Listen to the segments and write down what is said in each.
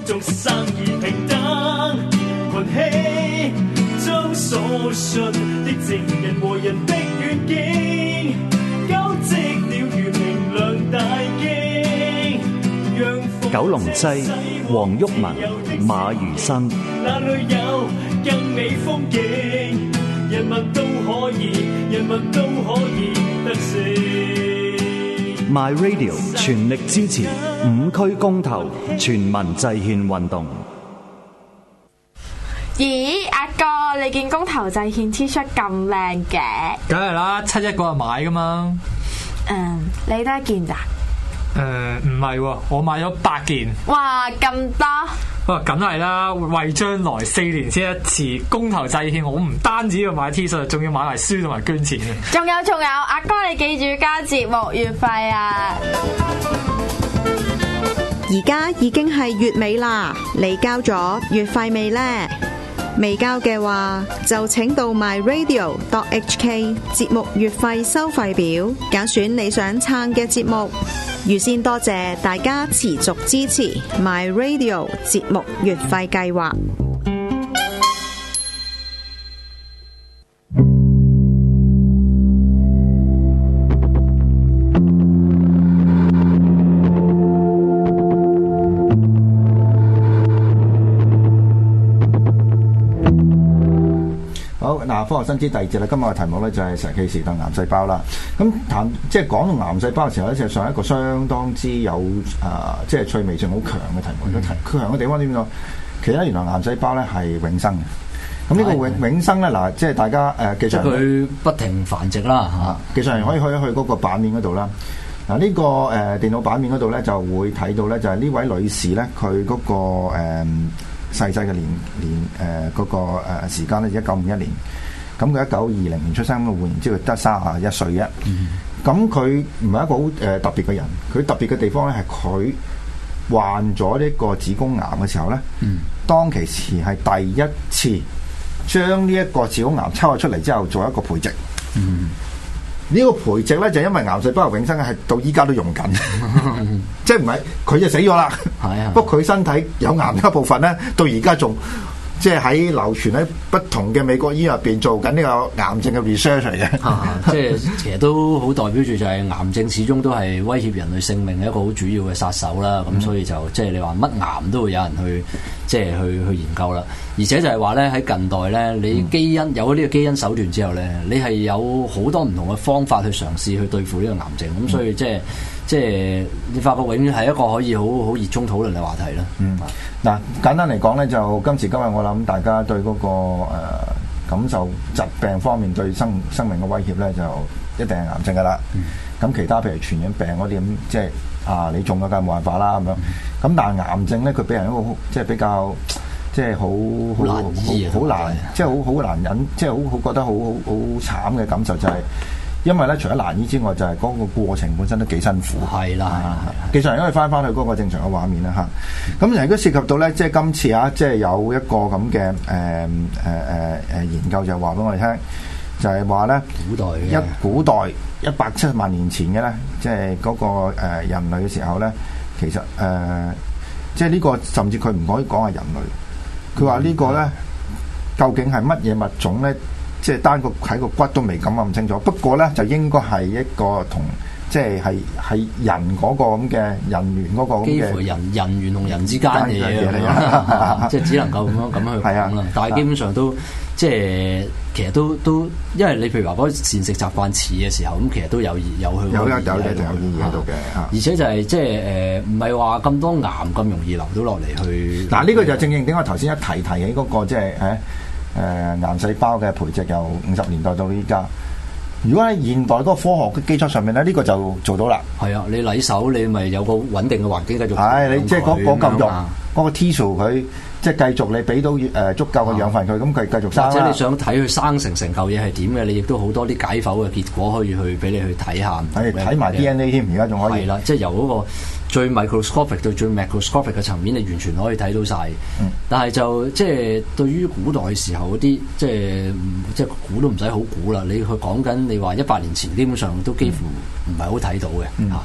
中生而平等，群起將所信的正人和人的願景，交織了如明亮大經。 九龍西黃毓民、馬如新， 那裏有更美風景，人民都可以，人民都可以得勝。 My Radio 全力支持五區公投全民制憲運動。 咦，阿哥，你件公投制憲 T 恤咁靚嘅？ 梗係啦，7·1嗰日買噶嘛。 你得一件咋？ 唔係喎，我買咗8件。哇， 咁多？ 哇，梗係啦，為將來4年先一次公投制憲，我唔單止要買 T 恤，仲要買埋書同埋捐錢嘅。 仲有，阿哥你記住交節目月費啊！ 而家已經係月尾啦，你交咗月費未呢？未交嘅話，就請到 myradio.hk 節目月費收費表，揀選你想撐嘅節目。預先多謝大家持續支持 myradio 節目月費計劃。 嗱，科學新知第2節啦，今日嘅題目咧就係石器時代癌細胞啦。咁即係講到癌細胞嘅時候咧，事實上係一個相當之有即係趣味性好強嘅題目。強嘅地方點講？其實原來癌細胞咧係永生嘅。咁呢個永生咧，嗱，即係大家技術佢不停繁殖啦嚇。技術人可以去嗰個版面嗰度啦。嗱，呢個電腦版面嗰度咧就會睇到咧，就係呢位女士咧，佢嗰個逝世嘅嗰個時間咧，1951年。咁佢1920年出生，咁換言之，佢得31歲啫。咁佢唔係一個好特別嘅人，佢特別嘅地方咧係佢患咗呢個子宮癌嘅時候咧，當其時係第一次將呢一個子宮癌抽咗出嚟之後做一個培植。呢個培植咧就因為癌細胞係永生嘅，係到依家都用緊，即係唔係佢就死咗啦。不過佢身體有癌嘅部分咧，到而家仲。即係喺流傳喺不同嘅美國醫院入邊做緊呢個癌症嘅 research 嚟嘅， 即係其實都好代表住就係癌症始終都係威脅人類性命嘅一個好主要嘅殺手啦。咁所以就即係你話乜癌都會有人去即係去研究啦。而且就係話咧喺近代咧，你基因有咗呢個基因手段之後咧，你係有好多唔同嘅方法去嘗試去對付呢個癌症。咁所以即係你發覺永遠係一個可以好熱衷討論嘅話題啦。 嗱，簡單嚟講咧，就今時今日我諗大家對嗰個感受疾病方面對生命嘅威脅咧，就一定係癌症噶啦。咁其他譬如傳染病嗰啲咁，即係你中咗梗係冇辦法啦咁樣。咁但係癌症咧，佢俾人一個即係比較即係好難，即係好難忍，即係好覺得好慘嘅感受就係。因為咧，除咗難醫之外，就係嗰個過程本身都幾辛苦。係啦，技術人可以翻去嗰個正常嘅畫面啦嚇。咁如果涉及到咧，即係今次即係有一個咁嘅研究就話俾我哋聽，就係話咧，古代170萬年前嘅咧，即係嗰個人類嘅時候咧，其實即係呢個甚至佢唔可以講係人類，佢話呢個咧究竟係乜嘢物種咧？即係單個喺個骨都未敢咁清楚，不過咧就應該係一個同即係人嗰個咁嘅人猿嗰個咁嘅， 幾乎人猿同人之間嘅嘢嚟嘅，即係只能夠咁去講啦。但係基本上都即係其實都，因為你譬如話嗰個膳食習慣似嘅時候，咁其實都有意義喺度嘅。而且就係即係唔係話咁多癌咁容易流到落嚟去。嗱，呢個就正點我頭先一提起嗰個即係癌細胞嘅培植由50年代到依家。如果喺現代嗰個科學嘅基礎上面咧，呢個就做到啦。係啊，你禮手你咪有個穩定嘅環境繼續。係你即係嗰嚿肉嗰個 tissue 佢即係繼續你俾到足夠嘅養分佢，咁佢繼續生。或者你想睇佢生成嚿嘢係點嘅，你亦都好多啲解剖嘅結果可以去俾你去睇下。係睇埋 DNA 添，而家仲可以。係啦，即係由嗰個最 microscopic 到最 macroscopic 嘅層面，你完全可以睇到晒。但係就即係對於古代時候嗰啲，即係估都唔使好估啦。你去講緊你話100年前，基本上都幾乎唔係好睇到嘅嚇。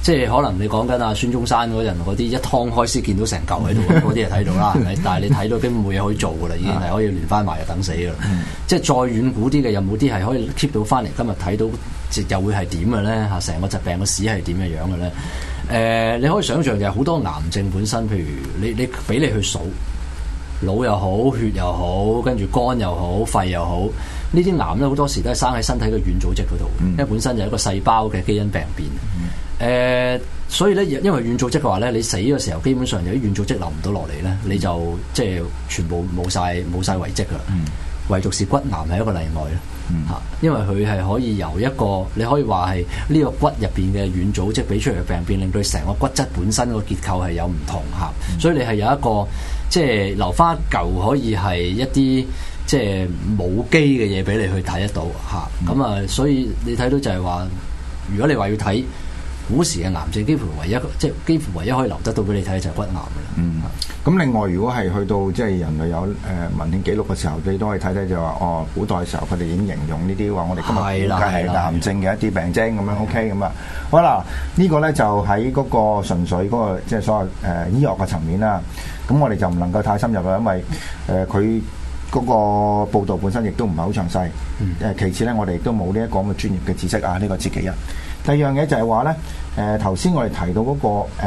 即係可能你講緊阿孫中山嗰陣嗰啲一劏開先見到成嚿喺度，嗰啲就睇到啦，係咪？但係你睇到根本冇嘢可以做噶啦，已經係可以連翻埋就等死噶啦。即係再遠古啲嘅，有冇啲係可以 keep 到翻嚟？今日睇到又會係點嘅咧？嚇，成個疾病嘅史係點嘅樣嘅咧？你可以想象就係好多癌症本身，譬如你俾你去數，腦又好，血又好，跟住肝又好，肺又好，呢啲癌咧好多時都係生喺身體嘅軟組織嗰度，因為本身就係一個細胞嘅基因病變。所以咧，因為軟組織嘅話咧，你死嘅時候基本上有啲軟組織留唔到落嚟咧，你就即係全部冇晒遺跡噶啦。唯獨是骨癌係一個例外咯。因為佢係可以由一個你可以話係呢個骨入邊嘅軟組織俾出嚟嘅病變，令到成個骨質本身個結構係有唔同嚇。所以你係有一個即係留翻一嚿可以係一啲即係冇機嘅嘢俾你去睇得到嚇。咁啊，所以你睇到就係話，如果你話要睇古時嘅癌症，幾乎唯一可以留得到俾你睇就係骨癌㗎啦。 咁另外，如果係去到即係人類有文獻記錄嘅時候，你都可以睇睇就話哦，古代嘅時候佢哋已經形容呢啲話，我哋今日估計係癌症嘅一啲病徵咁樣。OK 咁啊，好啦，呢個咧就喺嗰個純粹嗰個即係所謂醫學嘅層面啦。咁我哋就唔能夠太深入啦，因為佢嗰個報導本身亦都唔係好詳細。其次咧，我哋亦都冇呢一個咁嘅專業嘅知識啊，呢個知其一。第二樣嘢就係話咧，頭先我哋提到嗰個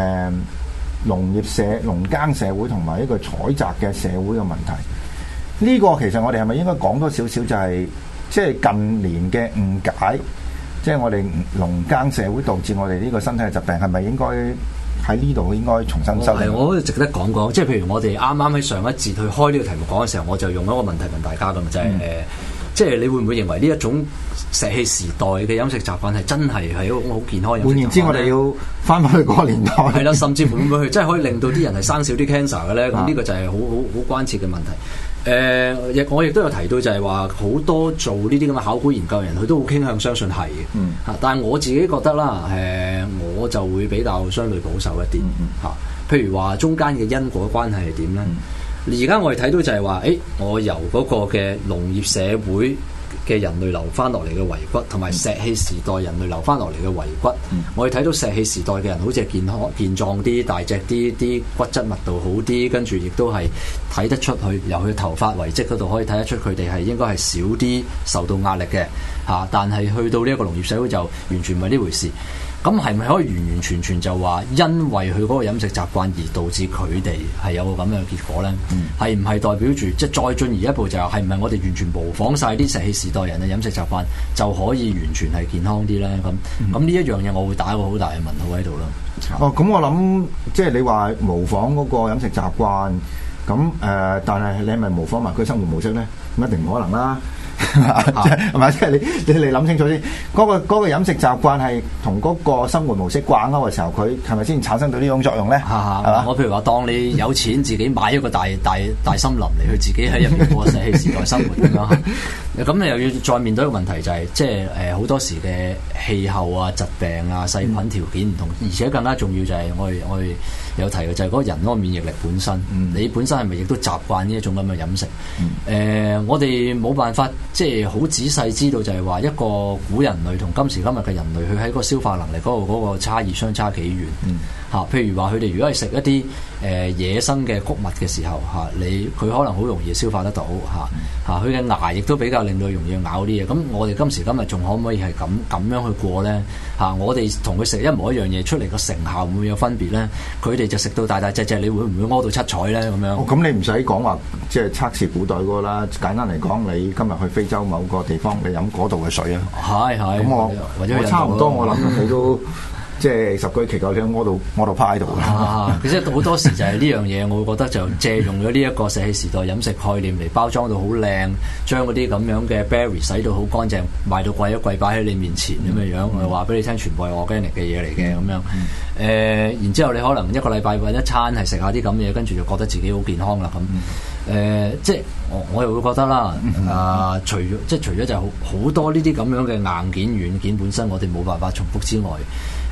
農耕社會同埋一個採集嘅社會嘅問題，呢個其實我哋係咪應該講多少少就係即係近年嘅誤解，即係我哋農耕社會導致我哋呢個身體嘅疾病係咪應該喺呢度應該重新修正？ 我值得講講，即係譬如我哋啱啱喺上一節去開呢個題目講嘅時候，我就用一個問題問大家㗎嘛，就係即係你會唔會認為呢一種石器時代嘅飲食習慣係真係一種好健康嘅飲食習慣？換言之， 我哋要翻返去嗰個年代。 係啦，甚至乎會唔會真係可以令到啲人係生少啲 cancer 嘅咧？咁呢個就係好關切嘅問題。我亦都有提到就係話好多做呢啲咁嘅考古研究人，佢都好傾向相信係嘅。但係我自己覺得啦，我就會比較相對保守一啲。譬如話中間嘅因果關係係點咧？而家我哋睇到就係話，我由嗰個嘅農業社會嘅人類留翻落嚟嘅遺骨，同埋石器時代人類留翻落嚟嘅遺骨，我哋睇到石器時代嘅人好似係健壯啲、大隻啲，啲骨質密度好啲，跟住亦都係睇得出去由佢頭髮遺跡嗰度可以睇得出佢哋係應該係少啲受到壓力嘅嚇。但係去到呢一個農業社會就完全唔係呢回事。咁係咪可以完完全全就話因為佢嗰個飲食習慣而導致佢哋係有個咁樣嘅結果咧？係唔係代表住即係再進而一步就係唔係我哋完全模仿晒啲石器時代人嘅飲食習慣就可以完全係健康啲咧？咁呢一樣嘢我會打一個好大嘅問號喺度咯。 咁我諗即係你話模仿嗰個飲食習慣，咁但係你係咪模仿埋佢生活模式咧？咁一定唔可能啦。係咪？即係你諗清楚先，嗰個飲食習慣係同嗰個生活模式掛鈎嘅時候，佢係咪先產生到呢種作用咧？係嘛？ 我譬如話，當你有錢自己買一個大森林嚟，去自己喺入面過石器時代生活咁樣，咁你又要再面對一個問題，就係即係好多時嘅氣候啊、疾病啊、細菌條件唔同，而且更加重要就係我哋有提嘅就係嗰個人嗰個免疫力本身，你本身係咪亦都習慣呢一種咁嘅飲食？我哋冇辦法。即係好仔細知道就係話一個古人類同今時今日嘅人類，佢喺個消化能力嗰個差異相差幾遠。譬如話佢哋如果係食一啲野生嘅穀物嘅時候佢可能好容易消化得到佢嘅牙亦都比較令到容易咬啲嘢。咁我哋今時今日仲可唔可以係咁樣去過咧？我哋同佢食一模一樣嘢出嚟個成效會唔會有分別咧？佢哋就食到大大隻隻，你會唔會屙到七彩咧？咁樣咁你唔使講話即係測試古代嗰個啦。簡單嚟講，你今日去非洲某個地方，你飲嗰度嘅水啊， 係咁我差唔多，我諗你都。即係十居其九，你屙到趴喺度啦。 其實好多時就係呢樣嘢，我會覺得就借用咗呢一個石器時代飲食概念嚟包裝到好靚，將嗰啲咁樣嘅 berry 洗到好乾淨，賣到貴一貴擺喺你面前咁嘅樣，我話俾你聽，全部係 organic 嘅嘢嚟嘅咁樣。然之後你可能一個禮拜揾一餐係食下啲咁嘢，跟住就覺得自己好健康啦咁。即係我又會覺得啦，除咗就好多呢啲咁樣嘅硬件軟件本身我哋冇辦法重複之外。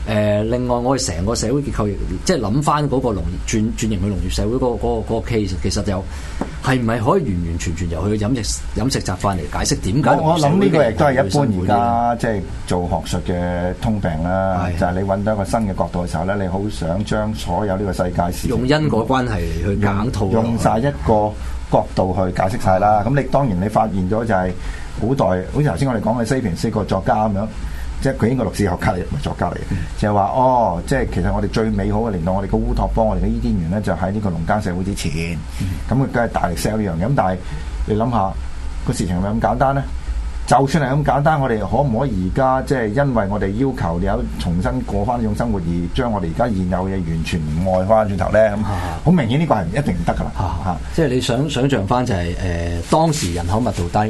另外我哋成個社會結構亦即係諗翻嗰個農業轉型去農業社會嗰個 case， 其實就係唔係可以完完全全由佢嘅飲食習慣嚟解釋點解？ 我諗呢個亦都係一般而家即係做學術嘅通病啦，就係你揾到一個新嘅角度嘅時候咧，你好想將所有呢個世界事用因果關係嚟去硬套， 用晒一個角度去解釋晒啦。咁你當然你發現咗就係古代，好似頭先我哋講嘅西平斯個作家咁樣。即係佢應該歷史學家嚟，唔係作家嚟嘅，就係話哦，即係其實我哋最美好嘅年代，我哋個烏托邦，我哋嘅伊甸園咧，就喺呢個農耕社會之前，咁佢梗係大力 sell 呢樣嘢。咁但係你諗下個事情係咪咁簡單咧？就算係咁簡單，我哋可唔可以而家即係因為我哋要求你有重新過翻呢種生活，而將我哋而家現有嘅嘢完全唔愛翻轉頭咧？咁好明顯呢個係一定唔得噶啦。 即係你想像翻就係當時人口密度低，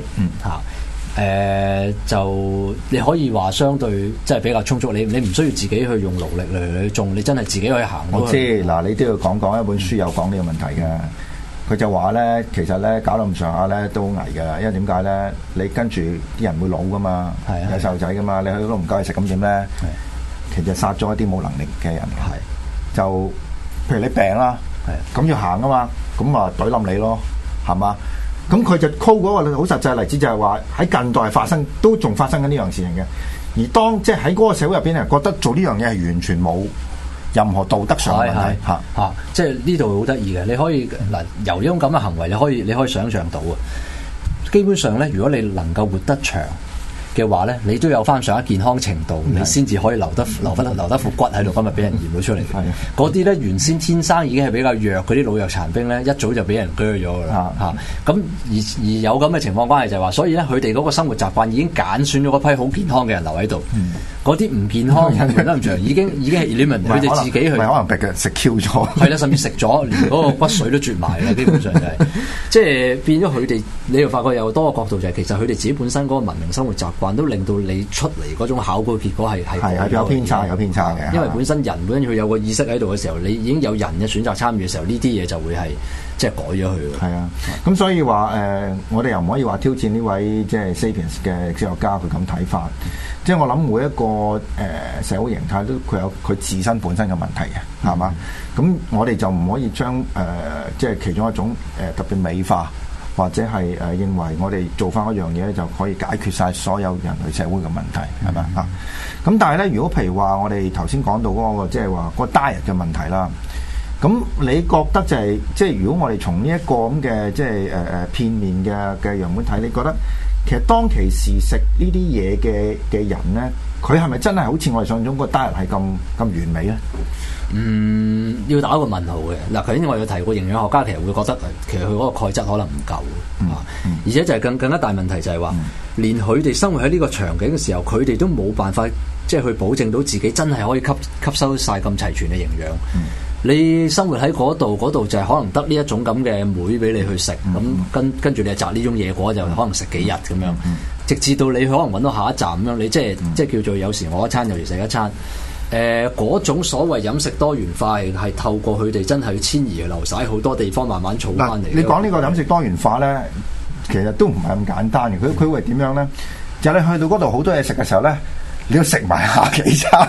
就你可以話相對即係比較充足，你唔需要自己去用勞力嚟去種，你真係自己可以行。 我知嗱，你都要講一本書有講呢個問題嘅。佢就話咧，其實咧搞到咁上下咧都好危㗎，因為點解咧？你跟住啲人會老噶嘛，有細路仔噶嘛，你去都唔夠佢食咁點咧？其實殺咗一啲冇能力嘅人。就譬如你病啦，咁要行啊嘛，咁啊懟冧你咯，係嘛？咁佢就 call 嗰個好實際例子，就係話喺近代發生，都仲發生緊呢樣事情嘅。而當即係喺嗰個社會入邊人覺得做呢樣嘢係完全冇任何道德上嘅問題嚇， 即係呢度好得意嘅。你可以嗱由呢種咁嘅行為，你可以想像到啊。基本上咧，如果你能夠活得長嘅話咧，你都有翻上一健康程度，你先至可以留得副骨喺度，今日俾人驗到出嚟。嗰啲咧原先天生已經係比較弱嗰啲老弱殘兵咧，一早就俾人鋸咗噶啦嚇。咁而有咁嘅情況關係就係話，所以咧佢哋嗰個生活習慣已經揀選咗嗰批好健康嘅人留喺度。嗰啲唔健康人活得唔長，已經係你問佢哋自己去， 可能逼佢食 Q 咗， 係啦，甚至食咗，連嗰個骨髓都絕埋啦。基本上就係即係變咗佢哋，你又發覺有多個角度就係其實佢哋自己本身嗰個文明生活習慣都令到你出嚟嗰種考古結果係有偏差嘅。 因為本身佢有個意識喺度嘅時候，你已經有人嘅選擇參與嘅時候，呢啲嘢就會係即係改咗佢。 係啊，咁所以話我哋又唔可以話挑戰呢位即係 Sapiens 嘅歷史學家佢咁睇法。即係我諗每一個社會形態都佢有佢自身本身嘅問題嘅，係嘛？咁我哋就唔可以將即係其中一種特別美化，或者係認為我哋做翻一樣嘢就可以解決晒所有人類社會嘅問題，係咪啊？咁但係咧，如果譬如話我哋頭先講到嗰個即係話嗰個 diet 嘅問題啦，咁你覺得就係即係如果我哋從呢一個咁嘅即係片面嘅樣本睇，你覺得？其實當其時食呢啲嘢嘅人咧，佢係咪真係好似我哋想象中個 diet 係咁完美咧？ 要打一個問號嘅。嗱，頭先我有提過，營養學家其實會覺得其實佢嗰個鈣質可能唔夠，而且就係更加大問題就係話，連佢哋生活喺呢個場景嘅時候，佢哋都冇辦法即係去保證到自己真係可以吸收晒咁齊全嘅營養。你生活喺嗰度就係可能得呢一種咁嘅梅俾你去食，咁跟住你就摘呢種野果就可能食幾日咁樣，直至到你可能揾到下一站咁樣，你即係叫做有時我一餐有時食一餐。嗰種所謂飲食多元化係透過佢哋真係遷移流徙好多地方慢慢儲翻嚟。 你講呢個飲食多元化咧，其實都唔係咁簡單嘅。佢會點樣咧？就係你去到嗰度好多嘢食嘅時候咧，你要食埋下幾餐。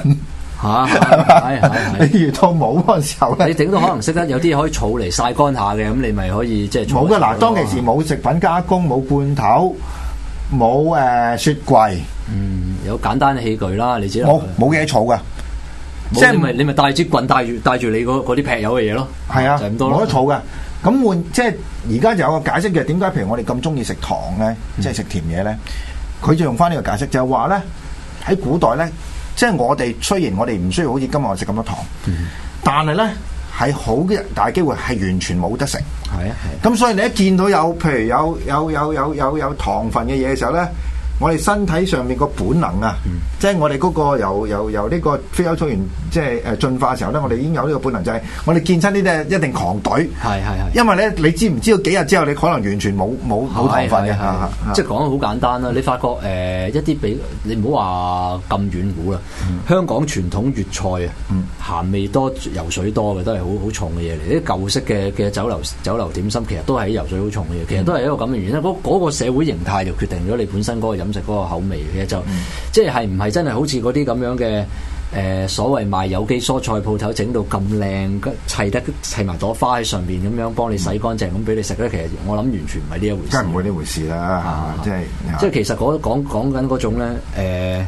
你遇到冇嗰陣時候咧， 你頂到可能識得有啲可以儲嚟曬乾下嘅，咁你咪可以即係冇㗎。嗱，當其時冇食品加工，冇罐頭，冇雪櫃， 有簡單嘅器具啦，你知啦。 冇嘢儲㗎， 即係你咪帶支棍帶住你嗰啲劈友嘅嘢咯。 係啊， 就咁多咯。 冇得儲㗎。咁即係而家就有個解釋嘅，點解譬如我哋咁中意食糖咧，即係食甜嘢咧，佢就用翻呢個解釋，就係話咧喺古代咧。即係我哋雖然我哋唔需要好似今日我食咁多糖，但係咧係好嘅大機會係完全冇得食。係啊，咁所以你一見到有譬如有糖分嘅嘢嘅時候咧，我哋身體上面個本能啊，即係我哋嗰個由呢個非洲草原即係進化嘅時候咧，我哋已經有呢個本能，就係我哋見親呢啲一定狂隊。係，因為咧你知唔知道幾日之後你可能完全冇糖分嘅？ 即係講得好簡單啦。你發覺一啲比你唔好話咁遠古啦，香港傳統粵菜啊，鹹味多、油水多嘅都係好重嘅嘢嚟。啲舊式嘅酒樓點心其實都係油水好重嘅嘢，其實都係一個咁嘅原因。嗰個社會形態就決定咗你本身嗰個飲食嗰個口味嘅，就即係唔係真係好似嗰啲咁樣嘅所謂賣有機蔬菜鋪頭整到咁靚，砌埋朵花喺上面咁樣幫你洗乾淨咁俾你食咧，其實我諗完全唔係呢一回事。 梗係唔會呢回事啦， 即係其實講緊嗰種咧，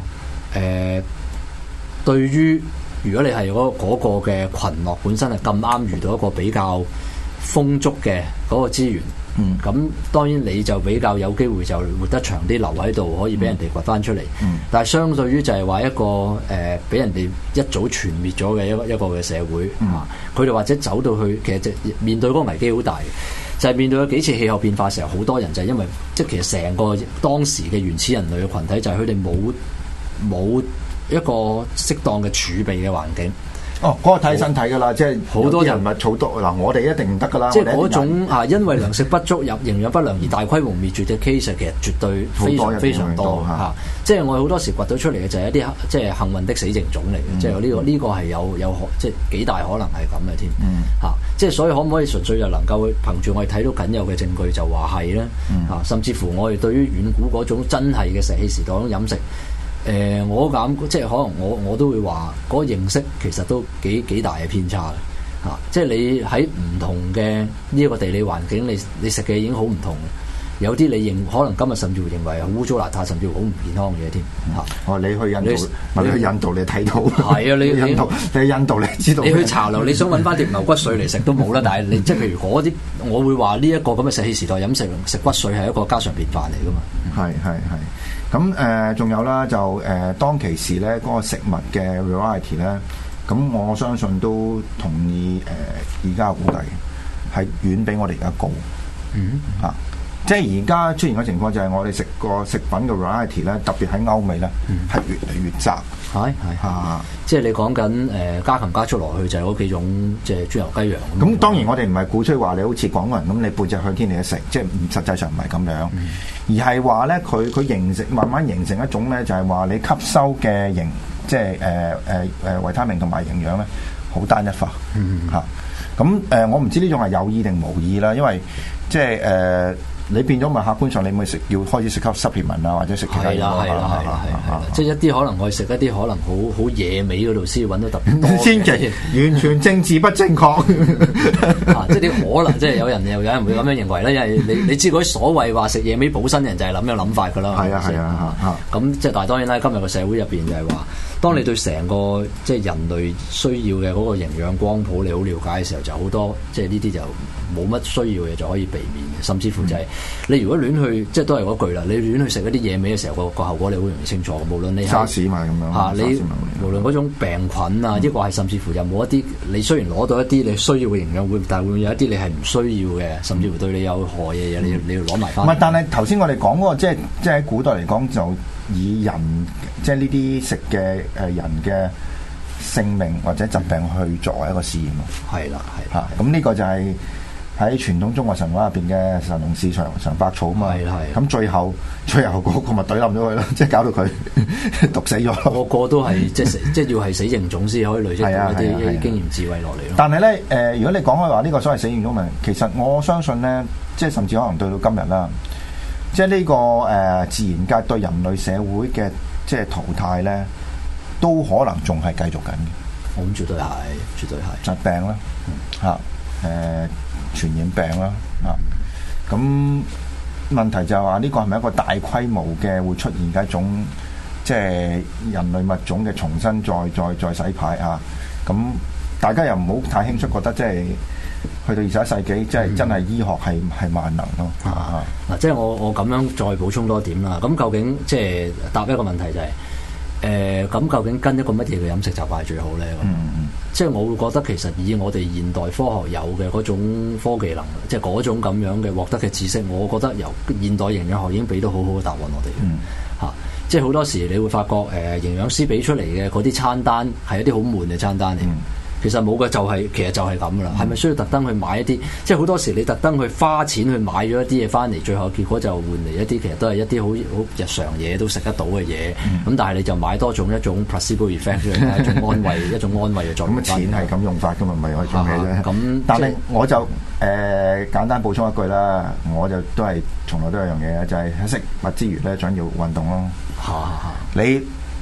對於如果你係嗰個嘅群落本身係咁啱遇到一個比較豐足嘅嗰個資源。咁當然你就比較有機會就活得長啲，留喺度可以俾人哋掘翻出嚟。但係相對於就係話一個俾人哋一早全滅咗嘅一個嘅社會，佢哋或者走到去其實就面對嗰個危機好大嘅，就係面對咗幾次氣候變化嘅時候，好多人就係因為即係其實成個當時嘅原始人類嘅群體就係佢哋冇一個適當嘅儲備嘅環境。 哦，嗰個睇身體㗎啦，即係好多人物儲多嗱，我哋一定唔得㗎啦。 即係嗰種因為糧食不足、營養不良而大規模滅絕嘅 case，其實絕對非常多嚇。即係我哋好多時掘到出嚟嘅就係一啲即係幸運的死剩種嚟嘅，即係呢個係有即係幾大可能係咁嘅添嚇。即係所以可唔可以純粹就能夠憑住我哋睇到僅有嘅證據就話係咧嚇？甚至乎我哋對於遠古嗰種真係嘅石器時代嗰種飲食。我諗即係可能我都會話嗰個認識其實都幾大嘅偏差嘅嚇，即係你喺唔同嘅呢一個地理環境，你食嘅已經好唔同。有啲你可能今日甚至會認為係污糟邋遢，甚至乎好唔健康嘅嘢添嚇。 你去印度，你睇到係啊， 你去印度你知道。 你去茶樓，你想揾翻條牛骨髓嚟食都冇啦。但係你即係譬如嗰啲，我會話呢一個咁嘅石器時代飲食骨髓係一個家常便飯嚟㗎嘛。係。 咁仲有啦，就當其時咧，嗰個食物嘅 variety 咧，咁我相信都同意而家估計係遠比我哋而家高。即係而家出現嘅情況就係我哋食個食品嘅 variety 咧，特別喺歐美咧，係越嚟越窄。係即係你講緊加禽加速落去就係嗰幾種即係豬牛雞羊。 咁當然我哋唔係鼓吹話你好似港人咁，你背脊向天嚟食，即係實際上唔係咁樣，而係話咧佢慢慢形成一種咧，就係話你吸收嘅即係維他命同埋營養咧，好單一化嚇。咁我唔知呢種係有意定無意啦，因為即係你變咗咪客觀上你咪要開始食吸濕皮文啊，或者食其他嘢即係一啲可能我哋食一啲可能好野味嗰度先揾到特別多。 千祈完全政治不正確即係啲可能，即係有人會咁樣認為咧，因為你知嗰啲所謂話食野味補身人就係咁樣諗法㗎啦。 係啊咁即係但係當然啦，今日個社會入邊就係話，當你對成個即係人類需要嘅嗰個營養光譜你好了解嘅時候，就好多即係呢啲就冇乜需要嘅就可以避免嘅，甚至乎就係你如果亂去，即係都係嗰句啦，你亂去食一啲野味嘅時候，個後果你好容易清楚。無論你沙士嘛咁樣你無論嗰種病菌啊，抑或係甚至乎有冇一啲你雖然攞到一啲你需要嘅營養，但係會唔會有一啲你係唔需要嘅，甚至乎對你有害嘅嘢，你要攞埋翻。 唔係，但係頭先我哋講嗰個即係喺古代嚟講，就以人即係呢啲食嘅人嘅性命或者疾病去作為一個試驗咯。係啦，咁呢個就係喺傳統中國神話入邊嘅神農氏嘗百草啊嘛。咁最後嗰個咪懟冧咗佢咯，即係搞到佢毒死咗。個個都係即係要係死認種先可以累積到一啲經驗智慧落嚟咯。但係咧如果你講開話呢個所謂死認種咪，其實我相信咧，即係甚至可能對到今日啦，即係呢個自然界對人類社會嘅即係淘汰咧，都可能仲係繼續緊嘅。我諗絕對係疾病啦，傳染病啦，咁問題就係話呢個係咪一個大規模嘅會出現嘅一種即係人類物種嘅重新再洗牌啊？咁大家又唔好太輕率，覺得即係去到21世紀，即係真係醫學係萬能咯。嗱，即係我咁樣再補充多點啦。咁究竟即係答一個問題就係咁究竟跟一個乜嘢嘅飲食習慣係最好咧？即係我會覺得其實以我哋現代科學有嘅嗰種科技能力，即係嗰種咁樣嘅獲得嘅知識，我覺得由現代營養學已經俾到好好嘅答案我哋。即係好多時你會發覺營養師俾出嚟嘅嗰啲餐單係一啲好悶嘅餐單嚟。其實冇嘅其實就係咁噶啦，係咪需要特登去買一啲？即係好多時你特登去花錢去買咗一啲嘢翻嚟，最後結果就換嚟一啲其實都係一啲好日常嘢都食得到嘅嘢。咁但係你就買多一種 placebo effect 一種安慰嘅作用。咁錢係咁用法噶嘛，唔係可以做咩啫？咁但係我就簡單補充一句啦，我就都係從來都有樣嘢就係喺食物之餘咧，想要運動咯。你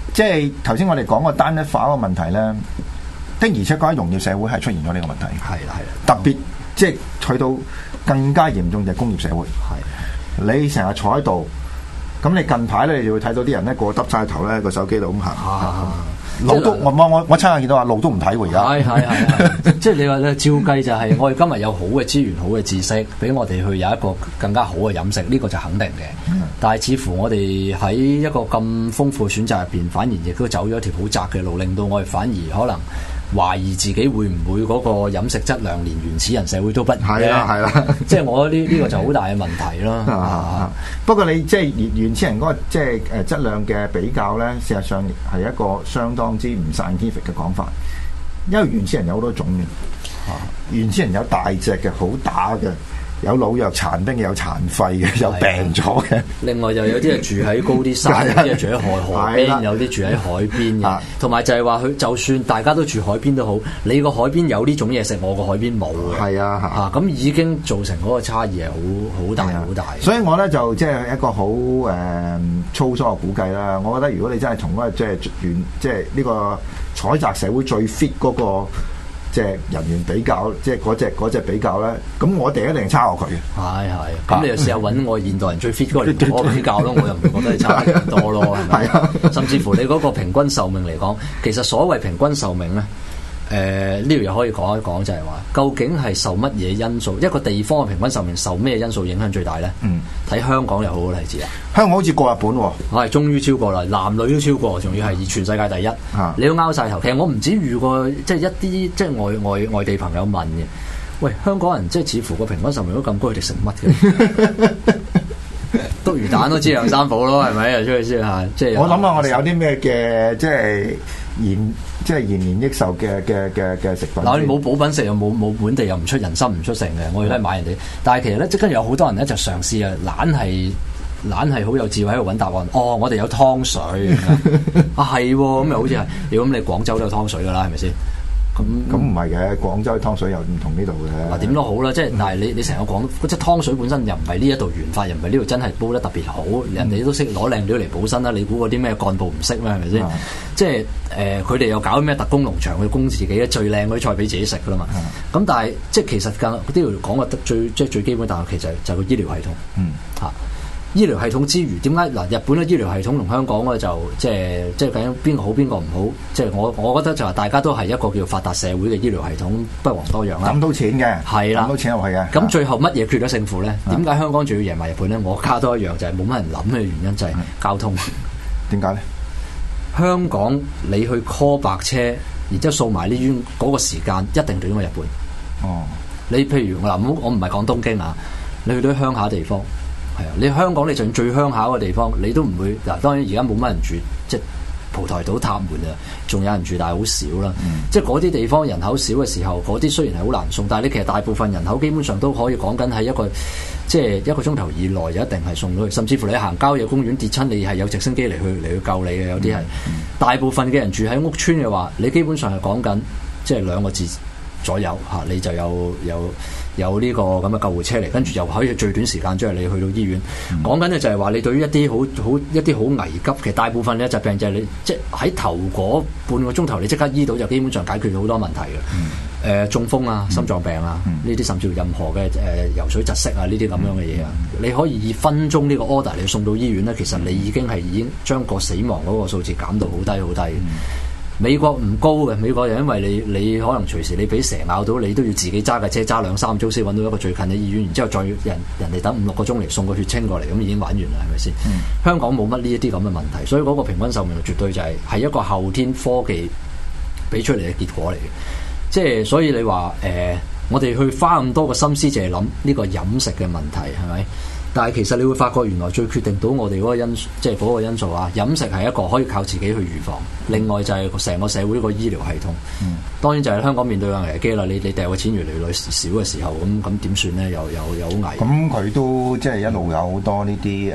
即係頭先我哋講個單一化嗰個問題咧，的而且確喺農業社會係出現咗呢個問題。 係啦， 特別即係去到更加嚴重就係工業社會。你成日坐喺度，咁你近排咧，你就會睇到啲人咧個耷晒頭咧個手機度咁行。路都我親眼見到話路都唔睇喎而家。 係，即係你話咧，照計就係我哋今日有好嘅資源、好嘅知識，俾我哋去有一個更加好嘅飲食，呢個就肯定嘅。但係似乎我哋喺一個咁豐富嘅選擇入邊，反而亦都走咗一條好窄嘅路，令到我哋反而可能懷疑自己會唔會嗰個飲食質量連原始人社會都不如。係啦，即係我覺得呢個就好大嘅問題咯。 不過你即係原始人嗰個即係質量嘅比較咧，事實上係一個相當之唔 scientific 嘅講法，因為原始人有好多種嘅。原始人有大隻嘅、好打嘅。有老弱殘兵嘅，有殘廢嘅，有病咗嘅。 另外又有啲係住喺高啲山，有啲係住喺河邊，有啲住喺海邊嘅。同埋就係話佢，就算大家都住海邊都好，你個海邊有呢種嘢食，我個海邊冇嘅。係啊，咁已經造成嗰個差異係好大好大。 所以我咧就即係一個好粗疏嘅估計啦。我覺得如果你真係從嗰個即係呢個採摘社會最 fit 嗰個。即係人員比較，即係嗰隻比較咧，咁我哋一定差過佢嘅。 係，咁你就試下揾我現代人最 fit 嗰個嚟我比較咯，我又唔覺得你差咁多咯，係咪？係甚至乎你嗰個平均壽命嚟講，其實所謂平均壽命咧。呢條又可以講一講，就係話究竟係受乜嘢因素？一個地方嘅平均壽命受咩因素影響最大咧？睇香港有好嘅例子啊！ 香港好似過日本喎， 係終於超過啦，男女都超過，仲要係全世界第一。你都拗晒頭。其實我唔止遇過，即係一啲即係外地朋友問嘅，喂，香港人即係似乎個平均壽命都咁高，佢哋食乜嘅？篤魚蛋都知兩三寶咯，係咪啊？出去先嚇，即係我諗下，我哋有啲咩嘅即係延年益壽嘅食品。 嗱，你冇補品食又冇本地又唔出人參唔出城嘅，我哋都係買人哋。但係其實咧，即跟住有好多人咧就嘗試啊，懶係好有智慧喺度揾答案。哦，我哋有湯水啊，係咁又好似係。如果咁你廣州都有湯水㗎啦，係咪先？ 咁唔係嘅，廣州湯水又唔同呢度嘅。 嗱，點都好啦，即係但係你成個廣即係湯水本身又唔係呢一度原發，又唔係呢度真係煲得特別好，人哋都識攞靚料嚟補身啦。你估嗰啲咩幹部唔識咩？係咪先？即係佢哋又搞咩特供農場去供自己嘅最靚嗰啲菜俾自己食㗎啦嘛。咁但係即係其實呢條講嘅最基本，但係其實就係個醫療系統嚇。醫療系統之餘，點解嗱日本嘅醫療系統同香港咧就即係究竟邊個好邊個唔好？即係我覺得就係大家都係一個叫發達社會嘅醫療系統，不遑多讓啦。 抌到錢嘅係啦，抌到錢入去嘅。 咁最後乜嘢決咗勝負咧？點解香港仲要贏埋日本咧？我加多一樣就係冇乜人諗嘅原因就係交通。點解咧？香港你去 call 白車，然之後掃埋呢院嗰個時間一定短過日本。哦，你譬如我唔係講東京啊，你去到鄉下地方。係啊！你香港你就算最鄉下嘅地方，你都唔會嗱。當然而家冇乜人住，即係蒲台島、塔門啊，仲有人住，但係好少啦。即係嗰啲地方人口少嘅時候，嗰啲雖然係好難送，但係你其實大部分人口基本上都可以講緊喺一個即係一個鐘頭以內就一定係送到去。甚至乎你行郊野公園跌親，你係有直升機嚟去救你嘅。有啲係大部分嘅人住喺屋村嘅話，你基本上係講緊即係2個字左右嚇，你就有呢個咁嘅救護車嚟，跟住又可以最短時間將你去到醫院。講緊嘅就係話，你對於一啲好危急嘅大部分嘅疾病，就係你即係喺頭嗰半個鐘頭，你即刻醫到，就基本上解決到好多問題嘅。中風啊、心臟病啊，呢啲甚至乎任何嘅游水窒息啊，呢啲咁樣嘅嘢啊，你可以以分鐘呢個 order 你送到醫院咧，其實你已經將個死亡嗰個數字減到好低好低。美國唔高嘅，美國就因為你可能隨時你俾蛇咬到，你都要自己揸架車揸2-3個鐘先揾到一個最近嘅醫院，然之後再人哋等5-6個鐘嚟送個血清過嚟，咁已經玩完啦，係咪先？香港冇乜呢一啲咁嘅問題，所以嗰個平均壽命絕對就係一個後天科技俾出嚟嘅結果嚟嘅。即係所以你話我哋去花咁多個心思，就係諗呢個飲食嘅問題係咪？但係其實你會發覺原來最決定到我哋嗰個因素，即係嗰個因素啊，飲食係一個可以靠自己去預防。另外就係成個社會個醫療系統。當然就係香港面對嘅危機啦。你掉嘅錢越嚟越少嘅時候，咁點算咧？又好危。咁佢都即係一路有好多呢啲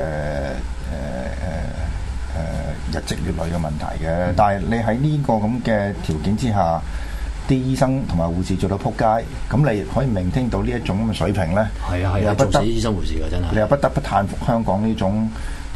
日積月累嘅問題嘅。但係你喺呢個咁嘅條件之下，啲醫生同埋護士做到撲街，咁你可以maintain到呢一種咁嘅水平咧？係啊，做死醫生護士㗎真係。你又不得不嘆服香港呢種即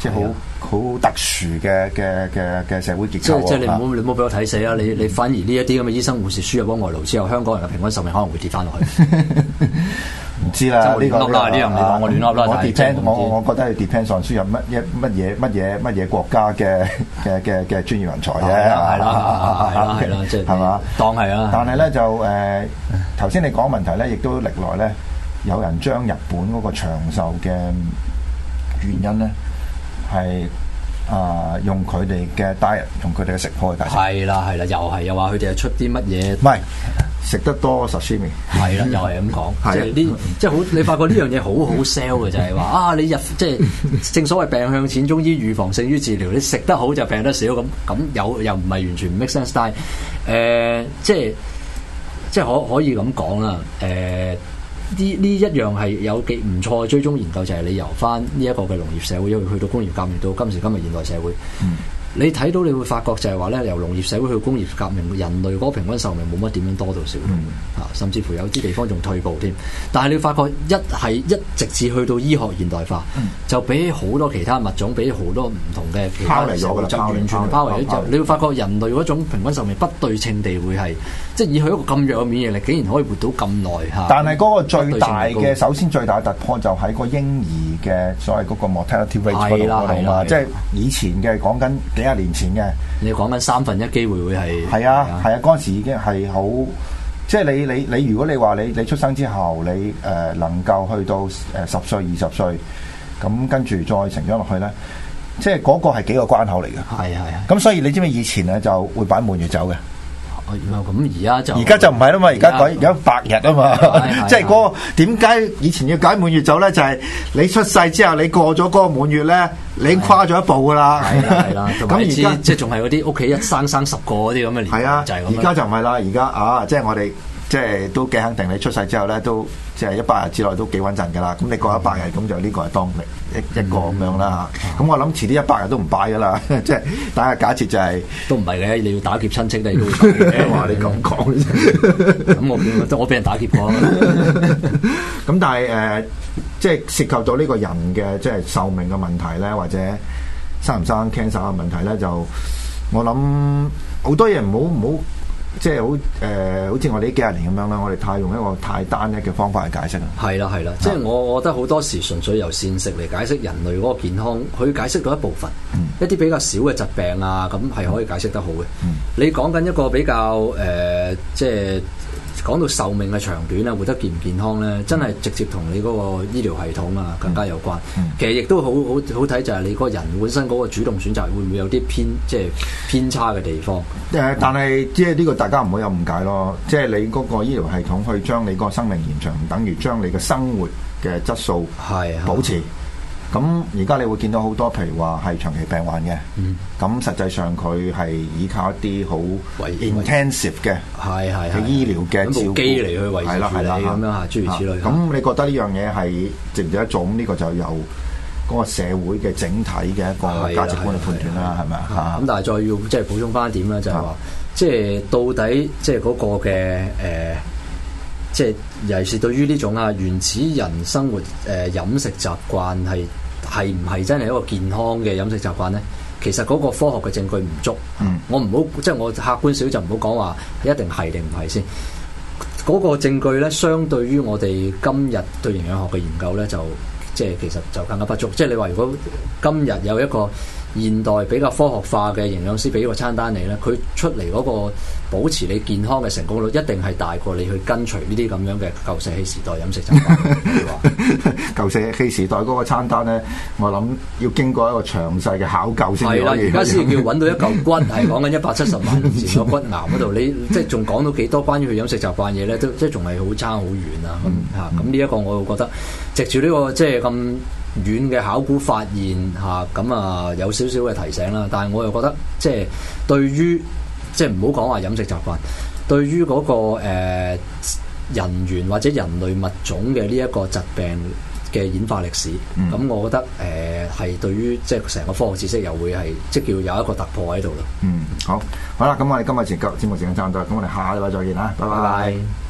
即係好特殊嘅社會結構。 即係你唔好俾我睇死啊！你反而呢一啲咁嘅醫生護士輸入咗外勞之後，香港人嘅平均壽命可能會跌翻落去。 唔知啦，呢個呢樣你講我亂噏啦。 我覺得係 depends on 輸入乜嘢國家嘅專業人才啫。 係啦，即係係嘛？ 當係啦。 但係咧就頭先你講問題咧，亦都歷來咧有人將日本嗰個長壽嘅原因咧係用佢哋嘅 diet， 用佢哋嘅食譜去解釋。 係啦，又話佢哋係出啲乜嘢？ 唔係食得多 sashimi。 係啦，又係咁講。即係好，你發覺呢樣嘢好好 sell 嘅就係話你即係正所謂病向淺中醫，預防勝於治療。你食得好就病得少，咁又唔係完全唔 make sense， 但係即係可以咁講啦。呢一樣係有幾唔錯嘅追蹤研究，就係你由翻呢一個嘅農業社會，因為去到工業革命到今時今日現代社會，你睇到你會發覺就係話咧，由農業社會去工業革命，人類嗰個平均壽命冇乜點樣多到少，甚至乎有啲地方仲退步添。但係你會發覺一直至去到醫學現代化，就比好多其他物種，比好多唔同嘅其他嘅生物就完全包圍咗。就你會發覺人類嗰種平均壽命不對稱地會係，即係以佢一個咁弱嘅免疫力，竟然可以活到咁耐嚇。 但係嗰個最大嘅，首先最大嘅突破就喺個嬰兒嘅所謂嗰個 mortality rate 嗰度啦，即係以前嘅講緊幾廿年前嘅， 你講緊1/3機會係係啊，嗰陣時已經係好，即係你如果你話你出生之後你能夠去到10歲20歲，咁跟住再成長落去咧，即係嗰個係幾個關口嚟嘅。 係。 咁所以你知唔知以前咧就會擺滿月酒嘅？ 咁而家就唔係啦嘛，而家改有100日啊嘛，即係嗰個點解以前要解滿月酒咧？就係你出世之後，你過咗嗰個滿月咧，你已經跨咗一步噶啦。 係啦，咁而家即係仲係嗰啲屋企一生10個嗰啲咁嘅年代，就係咁。 而家就唔係啦，而家即係我哋即係都幾肯定，你出世之後咧都即係100日之內都幾穩陣噶啦。咁你過100日，咁就呢個係當一個咁樣啦嚇。咁我諗遲啲100日都唔擺噶啦，即係大家假設就係都唔係嘅，你要打劫親戚你都會嘅。話你咁講，咁我俾人打劫過。咁但係即係涉及到呢個人嘅即係壽命嘅問題咧，或者生唔生 cancer 嘅問題咧，就我諗好多嘢唔好。即係好似我哋呢幾廿年咁樣啦，我哋用一個太單一嘅方法去解釋啦。係啦，即係我覺得好多時純粹由膳食嚟解釋人類嗰個健康，佢解釋到一部分，一啲比較少嘅疾病啊，咁係可以解釋得好嘅。你講緊一個比較即係講到壽命嘅長短啊，活得健唔健康咧，真係直接同你嗰個醫療系統啊更加有關。其實亦都好睇就係你個人本身嗰個主動選擇會唔會有啲偏差嘅地方。 但係即係呢個大家唔好有誤解咯。即係你嗰個醫療系統去將你個生命延長，唔等於將你嘅生活嘅質素保持。咁而家你會見到好多，譬如話係長期病患嘅，咁實際上佢係依靠一啲好 intensive 嘅醫療嘅照顧機嚟去維持住你咁樣嚇，諸如此類。 咁你覺得呢樣嘢係值唔值得做？咁呢個就由嗰個社會嘅整體嘅一個價值觀去判斷啦，係咪啊？ 咁但係再要即係補充翻一點啦，就係話，即係到底即係嗰個嘅即係尤其是對於呢種原始人生活飲食習慣係唔係真係一個健康嘅飲食習慣咧？其實嗰個科學嘅證據唔足。我唔好即係我客觀少就唔好講話一定係定唔係先。嗰個證據咧，相對於我哋今日對營養學嘅研究咧，就即係其實就更加不足。即係你話如果今日有一個現代比較科學化嘅營養師俾個餐單你咧，佢出嚟嗰個保持你健康嘅成功率一定係大過你去跟隨呢啲咁樣嘅舊石器時代飲食習慣。 舊石器時代嗰個餐單咧，我諗要經過一個詳細嘅考究先可以。係啦， 而家先叫揾到一嚿骨，係講緊170萬年前個骨癌嗰度，你即係仲講到幾多關於佢飲食習慣嘢咧，都即係仲係好差好遠啊！咁呢一個我會覺得，藉住呢個即係咁遠嘅考古發現咁有少少嘅提醒啦。但係我又覺得，即係對於即係唔好講話飲食習慣，對於嗰個人猿或者人類物種嘅呢一個疾病嘅演化歷史，咁我覺得係對於即係成個科學知識又會係即叫有一個突破喺度咯。 好啦，咁我哋今日節目時間差唔多，咁我哋下禮拜再見啦，拜拜。